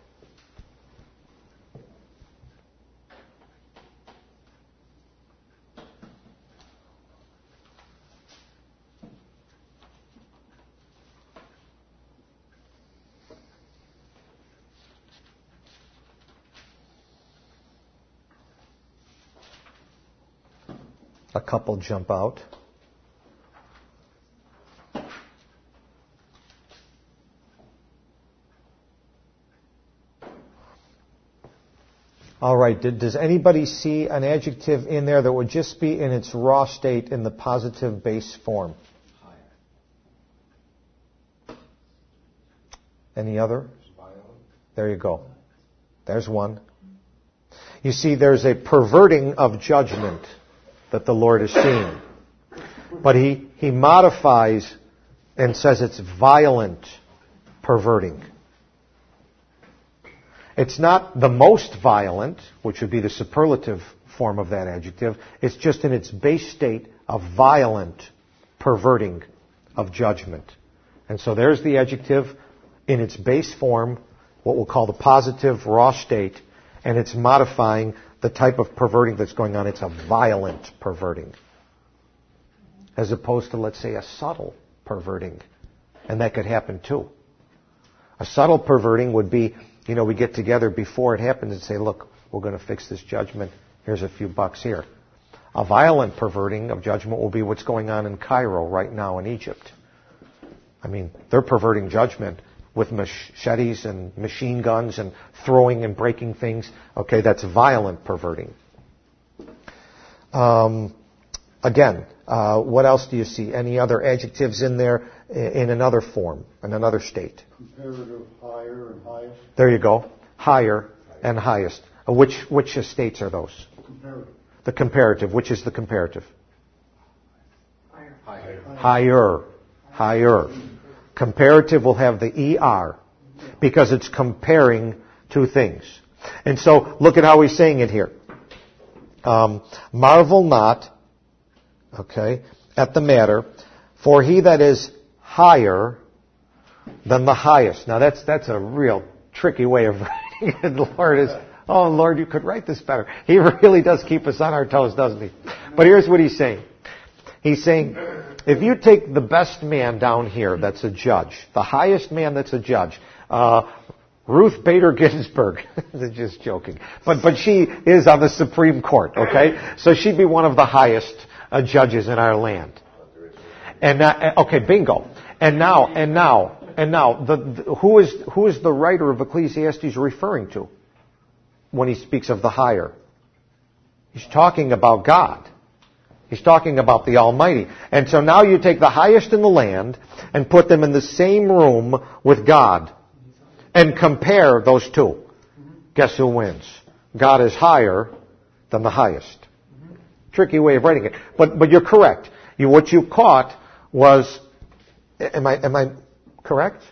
A couple jump out. All right, does anybody see an adjective in there that would just be in its raw state in the positive base form? Any other? There you go. There's one. You see, there's a perverting of judgment that the Lord is seeing. But he modifies and says it's violent perverting. It's not the most violent, which would be the superlative form of that adjective. It's just in its base state of violent perverting of judgment. And so there's the adjective in its base form, what we'll call the positive raw state, and it's modifying the type of perverting that's going on. It's a violent perverting, as opposed to, let's say, a subtle perverting. And that could happen too. A subtle perverting would be, we get together before it happens and say, look, we're going to fix this judgment. Here's a few bucks here. A violent perverting of judgment will be what's going on in Cairo right now in Egypt. I mean, they're perverting judgment with machetes and machine guns and throwing and breaking things. Okay, that's violent perverting. Again, what else do you see? Any other adjectives in there in another form, in another state? Comparative, higher and highest. There you go. Higher and highest. Which states are those? Comparative. The comparative. Which is the comparative? Higher. Higher. Comparative will have the ER because it's comparing two things. And so look at how he's saying it here. Marvel not, at the matter, for he that is higher than the highest. Now that's a real tricky way of writing it. Lord, you could write this better. He really does keep us on our toes, doesn't he? But here's what he's saying. He's saying, if you take the best man down here that's a judge, the highest man that's a judge, Ruth Bader Ginsburg, just joking, but she is on the Supreme Court, okay? So she'd be one of the highest judges in our land. And bingo. And now, who is the writer of Ecclesiastes referring to when he speaks of the higher? He's talking about God. He's talking about the Almighty. And so now you take the highest in the land and put them in the same room with God and compare those two. Guess who wins? God is higher than the highest. Tricky way of writing it. But you're correct. What you caught was, am I correct?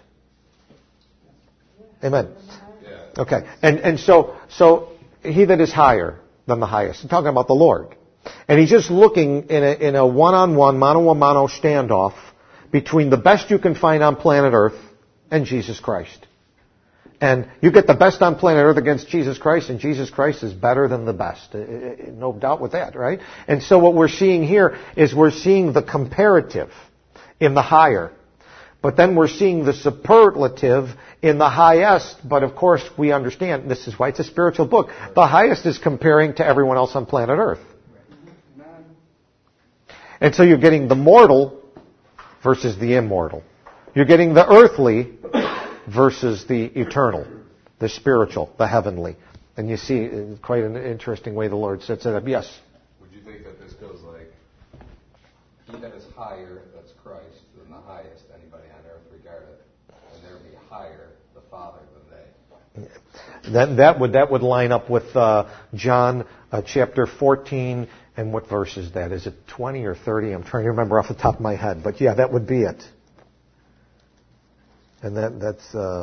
Amen. Okay. And so he that is higher than the highest. I'm talking about the Lord. And he's just looking in a one-on-one, mano-a-mano standoff between the best you can find on planet Earth and Jesus Christ. And you get the best on planet Earth against Jesus Christ, and Jesus Christ is better than the best. No doubt with that, right? And so what we're seeing here is we're seeing the comparative in the higher. But then we're seeing the superlative in the highest. But of course, we understand, this is why it's a spiritual book. The highest is comparing to everyone else on planet Earth. And so you're getting the mortal versus the immortal. You're getting the earthly versus the eternal, the spiritual, the heavenly. And you see quite an interesting way the Lord sets it up. Yes? Would you think that this goes like, he that is higher, that's Christ, than the highest, anybody on earth regarded, and there be higher, the Father, than they? That would line up with John chapter 14. And what verse is that? Is it 20 or 30? I'm trying to remember off the top of my head. But yeah, that would be it. And that's...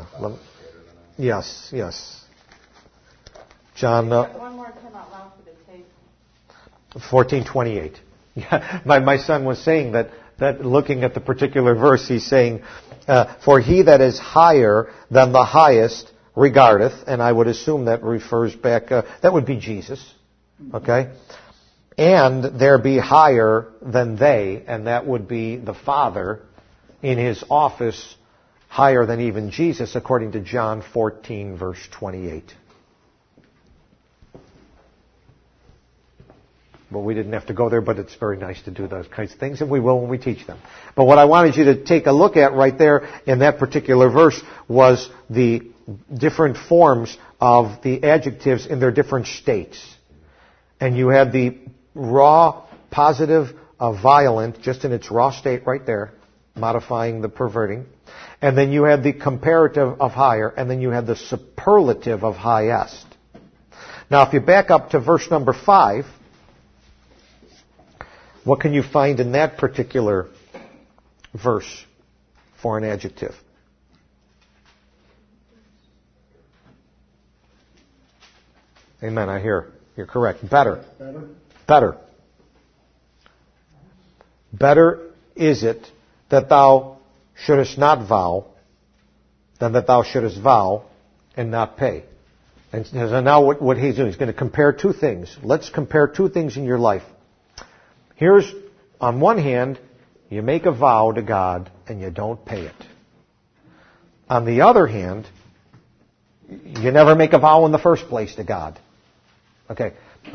yes. John... one more time out loud for the tape. 14:28. Yeah, my son was saying that that looking at the particular verse, he's saying, for he that is higher than the highest regardeth, and I would assume that refers back, that would be Jesus, okay? And there be higher than they, and that would be the Father in his office, higher than even Jesus, according to John 14, verse 28. Well, we didn't have to go there, but it's very nice to do those kinds of things, and we will when we teach them. But what I wanted you to take a look at right there in that particular verse was the different forms of the adjectives in their different states. And you had the raw positive of violent, just in its raw state right there, modifying the perverting. And then you had the comparative of higher, and then you had the superlative of highest. Now, if you back up to verse number 5, what can you find in that particular verse for an adjective? Amen, I hear. You're correct. Better. Better. Better is it that thou shouldest not vow than that thou shouldest vow and not pay. And so now what he's doing, he's going to compare two things. Let's compare two things in your life. Here's, on one hand, you make a vow to God and you don't pay it. On the other hand, you never make a vow in the first place to God. Okay.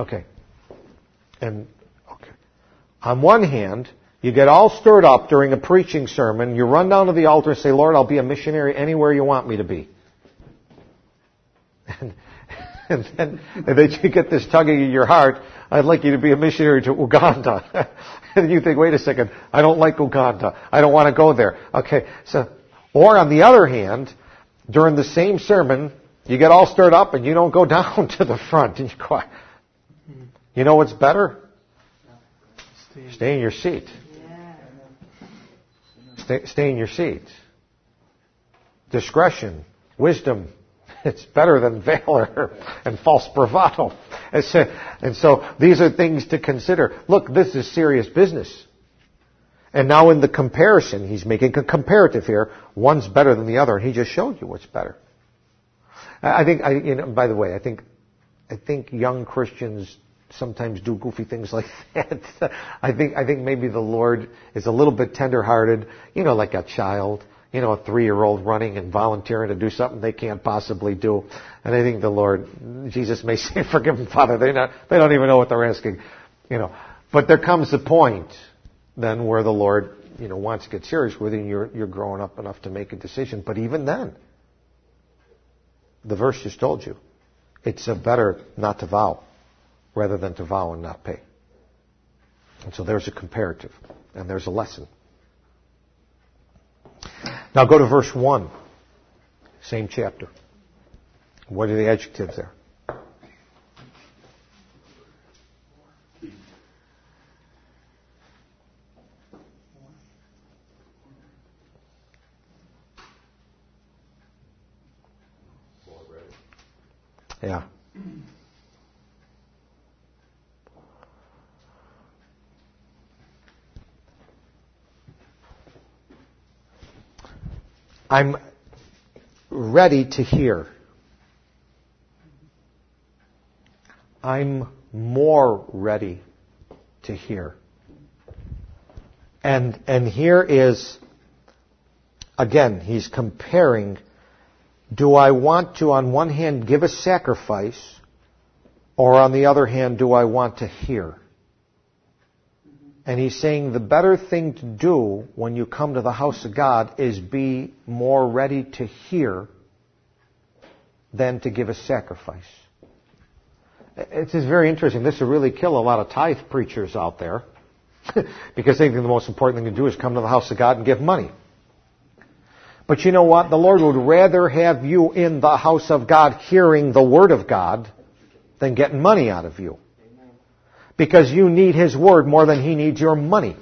On one hand, you get all stirred up during a preaching sermon, you run down to the altar and say, Lord, I'll be a missionary anywhere you want me to be. And then you get this tugging in your heart, I'd like you to be a missionary to Uganda. And you think, wait a second, I don't like Uganda. I don't want to go there. Okay, so, or on the other hand, during the same sermon, you get all stirred up and you don't go down to the front. And you go, you know what's better? Stay in your seat. Stay in your seat. Discretion, wisdom, it's better than valor and false bravado. And so these are things to consider. Look, this is serious business. And now in the comparison, he's making a comparative here. One's better than the other, and he just showed you what's better. By the way, I think young Christians sometimes do goofy things like that. I think maybe the Lord is a little bit tender-hearted, like a child, a 3-year-old running and volunteering to do something they can't possibly do. And I think the Lord, Jesus may say, forgive them, Father, they don't even know what they're asking, But there comes a point then where the Lord, wants to get serious with you and you're growing up enough to make a decision. But even then, the verse just told you, it's better not to vow rather than to vow and not pay. And so there's a comparative, and there's a lesson. Now go to verse 1, same chapter. What are the adjectives there? Yeah. I'm ready to hear. I'm more ready to hear. And here is, again, he's comparing, do I want to, on one hand, give a sacrifice, or on the other hand, do I want to hear? And he's saying the better thing to do when you come to the house of God is be more ready to hear than to give a sacrifice. It's just very interesting. This will really kill a lot of tithe preachers out there because they think the most important thing to do is come to the house of God and give money. But you know what? The Lord would rather have you in the house of God hearing the Word of God than getting money out of you. Because you need His Word more than He needs your money.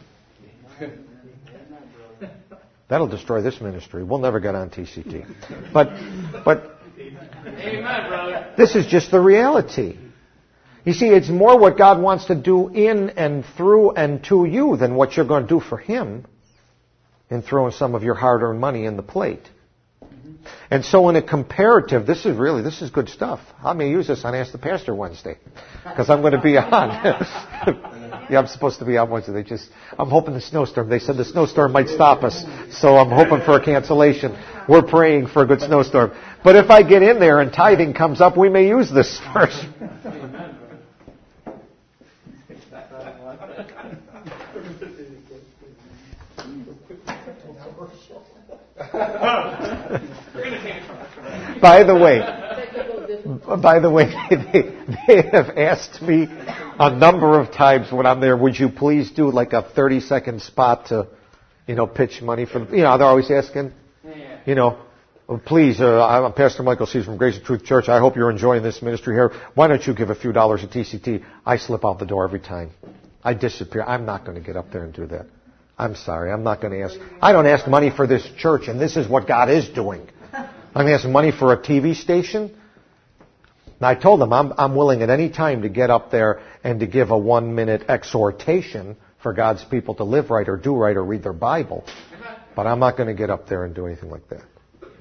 That'll destroy this ministry. We'll never get on TCT. But Amen, brother. This is just the reality. You see, it's more what God wants to do in and through and to you than what you're going to do for Him in throwing some of your hard-earned money in the plate. And so in a comparative, this is good stuff. I may use this on Ask the Pastor Wednesday, because I'm going to be on. Yeah, I'm supposed to be on Wednesday. I'm hoping the snowstorm. They said the snowstorm might stop us, so I'm hoping for a cancellation. We're praying for a good snowstorm. But if I get in there and tithing comes up, we may use this first. By the way, they have asked me a number of times when I'm there, would you please do like a 30-second spot to, pitch money for, they're always asking, please, I'm Pastor Michael Sees from Grace and Truth Church. I hope you're enjoying this ministry here. Why don't you give a few dollars at TCT? I slip out the door every time. I disappear. I'm not going to get up there and do that. I'm sorry. I'm not going to ask. I don't ask money for this church, and this is what God is doing. I'm asking money for a TV station. And I told them I'm willing at any time to get up there and to give a 1-minute exhortation for God's people to live right or do right or read their Bible. But I'm not going to get up there and do anything like that.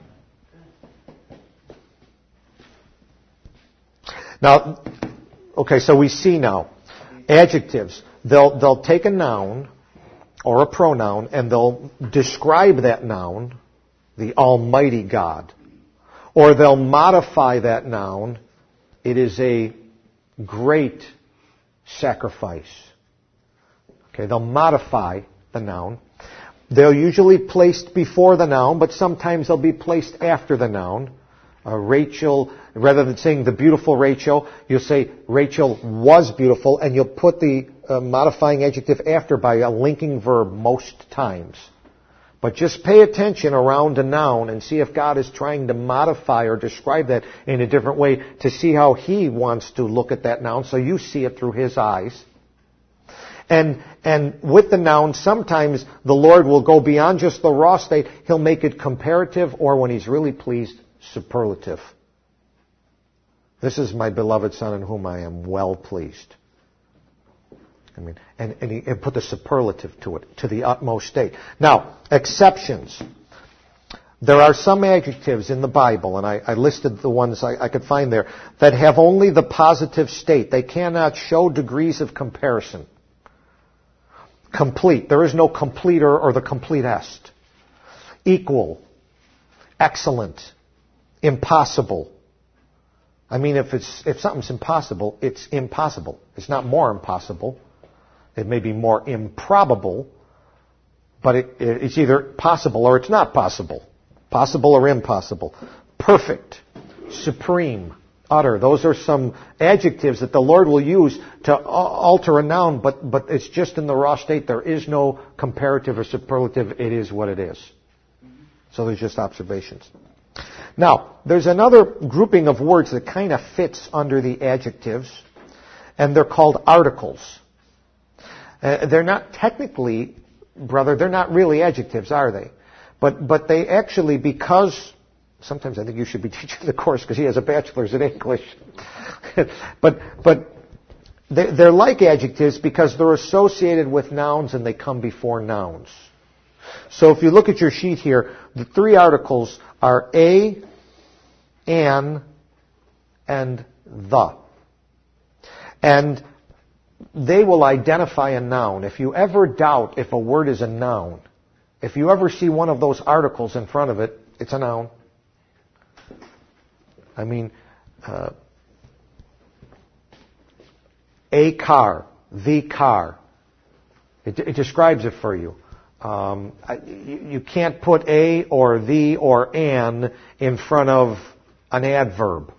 Now, okay, so we see now adjectives. They'll take a noun or a pronoun and they'll describe that noun, the Almighty God. Or they'll modify that noun. It is a great sacrifice. Okay, they'll modify the noun. They're usually placed before the noun, but sometimes they'll be placed after the noun. Rachel, rather than saying the beautiful Rachel, you'll say Rachel was beautiful, and you'll put the modifying adjective after by a linking verb most times. But just pay attention around a noun and see if God is trying to modify or describe that in a different way to see how He wants to look at that noun so you see it through His eyes. And with the noun, sometimes the Lord will go beyond just the raw state. He'll make it comparative, or when He's really pleased, superlative. This is my beloved Son in whom I am well pleased. And he put the superlative to it, to the utmost state. Now, exceptions. There are some adjectives in the Bible, and I listed the ones I could find there, that have only the positive state. They cannot show degrees of comparison. Complete. There is no completer or the completest. Equal. Excellent. Impossible. I mean, if something's impossible, it's impossible. It's not more impossible. It may be more improbable, but it's either possible or it's not possible. Possible or impossible. Perfect. Supreme. Utter. Those are some adjectives that the Lord will use to alter a noun, but it's just in the raw state. There is no comparative or superlative. It is what it is. So there's just observations. Now, there's another grouping of words that kind of fits under the adjectives, and they're called articles. They're not technically, brother, they're not really adjectives, are they? But they actually, because, sometimes I think you should be teaching the course because he has a bachelor's in English. but they're like adjectives because they're associated with nouns and they come before nouns. So if you look at your sheet here, the three articles are a, an, and the. And they will identify a noun. If you ever doubt if a word is a noun, if you ever see one of those articles in front of it, it's a noun. I mean, a car, the car. It describes it for you. You can't put a or the or an in front of an adverb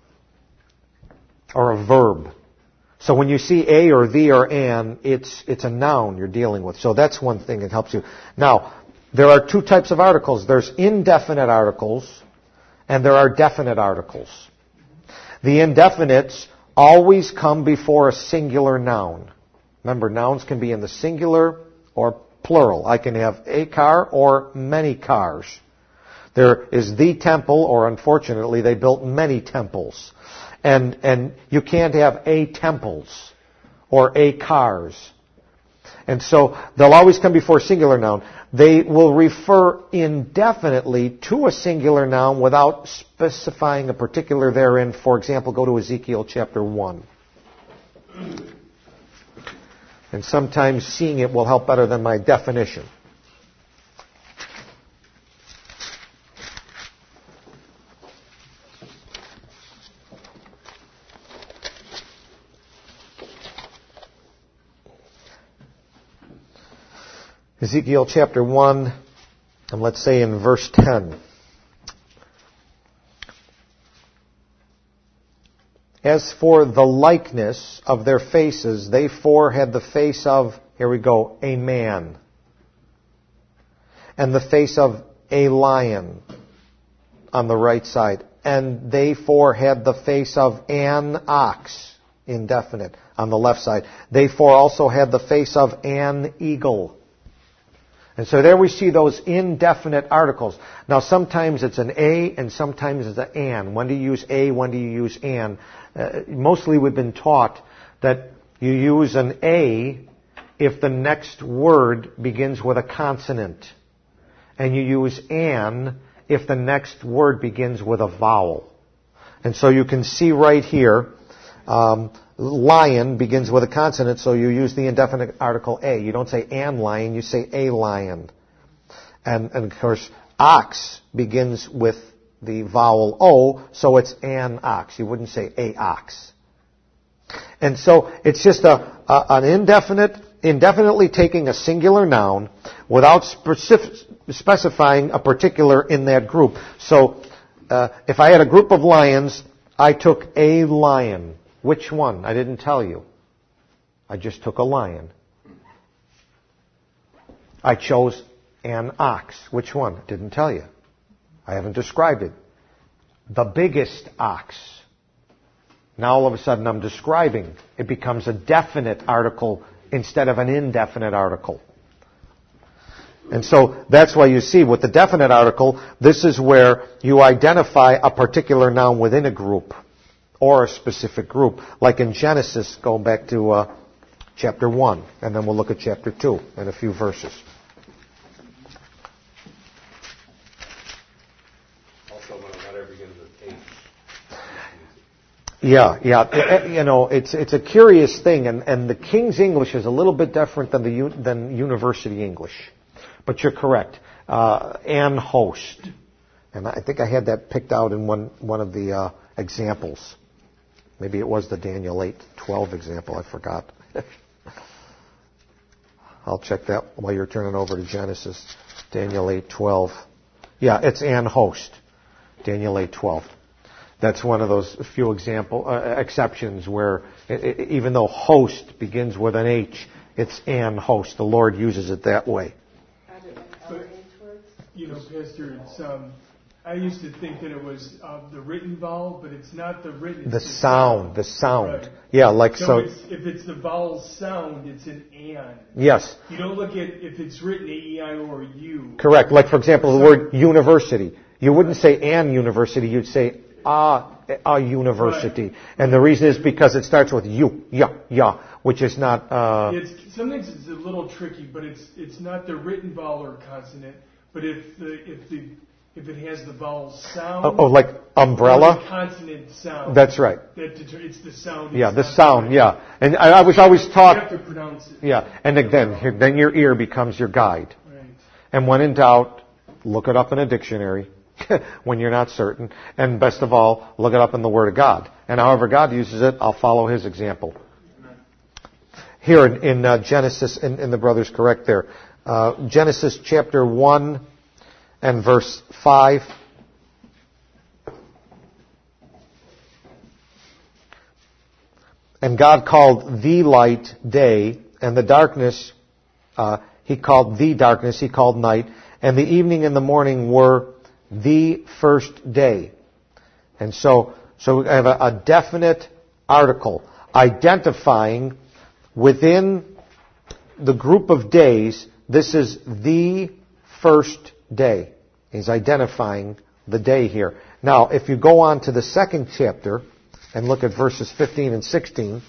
or a verb. So when you see a or the or an, it's a noun you're dealing with. So that's one thing that helps you. Now, there are two types of articles. There's indefinite articles and there are definite articles. The indefinites always come before a singular noun. Remember, nouns can be in the singular or plural. I can have a car or many cars. There is the temple, or unfortunately, they built many temples. And you can't have a temples or a cars. And so they'll always come before a singular noun. They will refer indefinitely to a singular noun without specifying a particular therein. For example, go to Ezekiel chapter 1. And sometimes seeing it will help better than my definition. Ezekiel chapter 1, and let's say in verse 10. As for the likeness of their faces, they four had the face of, here we go, a man, and the face of a lion on the right side, and they four had the face of an ox, indefinite, on the left side. They four also had the face of an eagle. And so there we see those indefinite articles. Now sometimes it's an a and sometimes it's an an. When do you use a, when do you use an? Mostly we've been taught that you use an a if the next word begins with a consonant. And you use an if the next word begins with a vowel. And so you can see right here, lion begins with a consonant, so you use the indefinite article a. You don't say an lion, you say a lion. And of course, ox begins with the vowel o, so it's an ox. You wouldn't say a ox. And so it's just an indefinitely taking a singular noun without specifying a particular in that group. So if I had a group of lions, I took a lion. Which one? I didn't tell you. I just took a lion. I chose an ox. Which one? Didn't tell you. I haven't described it. The biggest ox. Now all of a sudden I'm describing. It becomes a definite article instead of an indefinite article. And so that's why you see with the definite article, this is where you identify a particular noun within a group or a specific group. Like in Genesis, going back to chapter 1, and then we'll look at chapter 2 in a few verses. Also, when a letter begins with H. Yeah. You know, it's a curious thing, and the King's English is a little bit different than University English. But you're correct. An host. And I think I had that picked out in one of the examples. Maybe it was the Daniel 8:12 example. I forgot. I'll check that while you're turning over to Genesis. Daniel 8:12. Yeah, it's an host. Daniel 8:12. That's one of those few exceptions where even though host begins with an H, it's an host. The Lord uses it that way. But, you know, Pastor, it's, I used to think that it was the written vowel, but it's not the written. The sound. Right. Yeah, like so. If it's the vowel sound, it's an an. Yes. You don't look at if it's written A-E-I or U. Correct. Like, for example, the word university. You wouldn't say an university, you'd say a university. Right. And the reason is because it starts with ya, which is not... Sometimes it's a little tricky, but it's not the written vowel or consonant, but if it has the vowel sound... like umbrella? Or the consonant sound. That's right. It's the sound. Yeah, the sound, yeah. And I was always taught... You have to pronounce it. Yeah, and then your ear becomes your guide. Right. And when in doubt, look it up in a dictionary when you're not certain. And best of all, look it up in the Word of God. And however God uses it, I'll follow His example. Here in Genesis, and the brother's correct there, Genesis chapter 1 and verse 5. And God called the light day, and the darkness, He called night, and the evening and the morning were the first day. And so we have a definite article identifying within the group of days, this is the first day. He's identifying the day here. Now, if you go on to the second chapter and look at verses 15 and 16,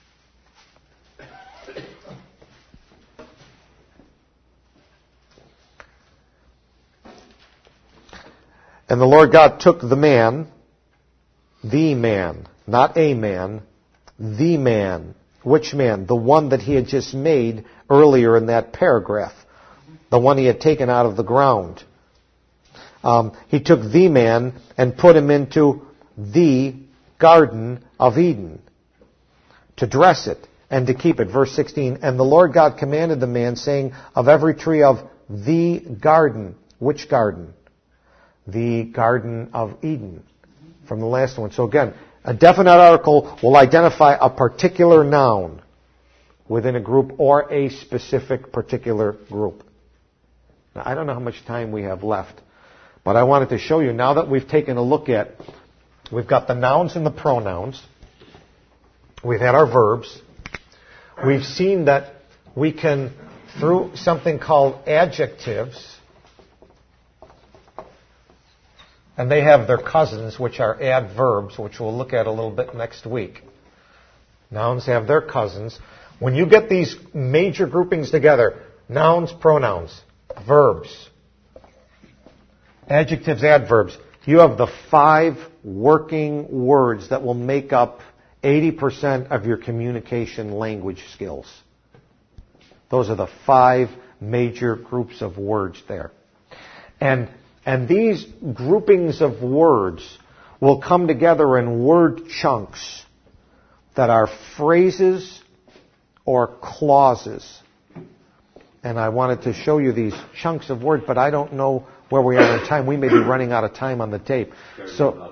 and the Lord God took the man, not a man, the man. Which man? The one that he had just made earlier in that paragraph. The one he had taken out of the ground. He took the man and put him into the Garden of Eden to dress it and to keep it. Verse 16, and the Lord God commanded the man, saying, of every tree of the garden. Which garden? The Garden of Eden. From the last one. So again, a definite article will identify a particular noun within a group or a specific particular group. Now, I don't know how much time we have left, but I wanted to show you, now that we've taken a look at, we've got the nouns and the pronouns, we've had our verbs, we've seen that we can, through something called adjectives, and they have their cousins, which are adverbs, which we'll look at a little bit next week. Nouns have their cousins. When you get these major groupings together, nouns, pronouns, verbs, adjectives, adverbs, you have the 5 working words that will make up 80% of your communication language skills. Those are the 5 major groups of words there. And these groupings of words will come together in word chunks that are phrases or clauses. And I wanted to show you these chunks of words, but I don't know where we are in time. We may be running out of time on the tape. So,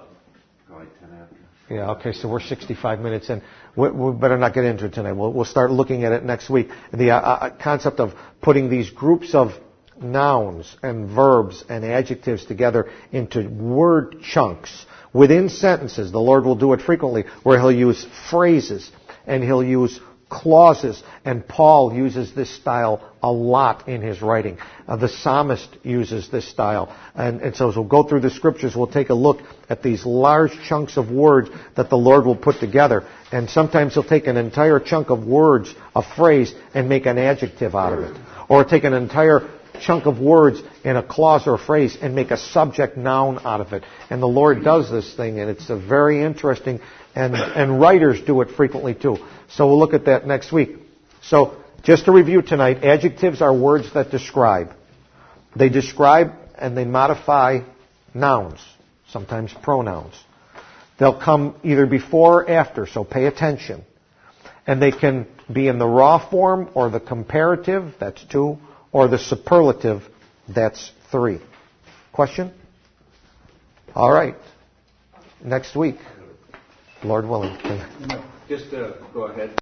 yeah, okay, so we're 65 minutes in. We better not get into it tonight. We'll start looking at it next week. The concept of putting these groups of nouns and verbs and adjectives together into word chunks within sentences. The Lord will do it frequently, where He'll use phrases and He'll use clauses, and Paul uses this style a lot in his writing. The psalmist uses this style. And so as we'll go through the scriptures, we'll take a look at these large chunks of words that the Lord will put together. And sometimes He'll take an entire chunk of words, a phrase, and make an adjective out of it. Or take an entire chunk of words in a clause or a phrase and make a subject noun out of it. And the Lord does this thing, and it's very interesting, and writers do it frequently too. So we'll look at that next week. So just to review tonight, adjectives are words that describe. They describe and they modify nouns, sometimes pronouns. They'll come either before or after, so pay attention. And they can be in the raw form or the comparative, that's 2, or the superlative, that's 3. Question? All right. Next week, Lord willing. Just to go ahead.